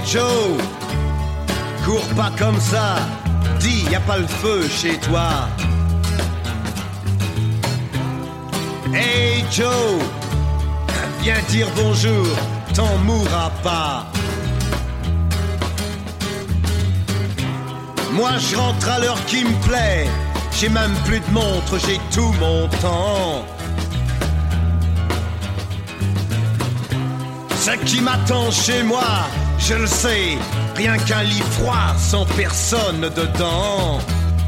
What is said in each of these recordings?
Joe, cours pas comme ça, dis y a pas le feu chez toi. Hey Joe, viens dire bonjour, t'en mourras pas. Moi je rentre à l'heure qui me plaît, j'ai même plus de montre, j'ai tout mon temps. Ce qui m'attend chez moi, je le sais, rien qu'un lit froid sans personne dedans.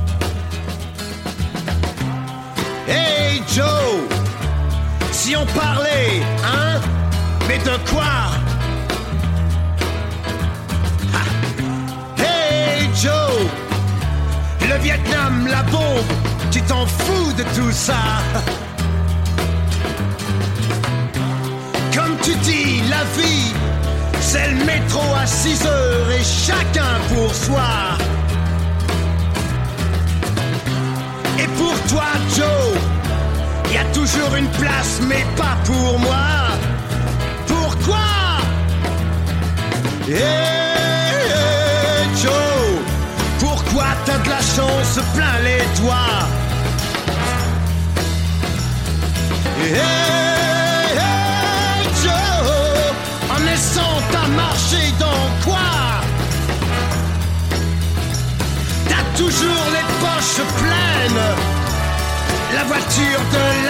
Hey Joe, si on parlait, hein? Mais de quoi? Ah. Hey Joe, le Vietnam, la bombe, tu t'en fous de tout ça? Comme tu dis, la vie, c'est le métro à 6 heures et chacun pour soi. Et pour toi, Joe, y a toujours une place, mais pas pour moi. Pourquoi? Hey, Joe, pourquoi t'as de la chance plein les doigts? En naissant, t'as marché dans quoi? T'as toujours les poches pleines, la voiture de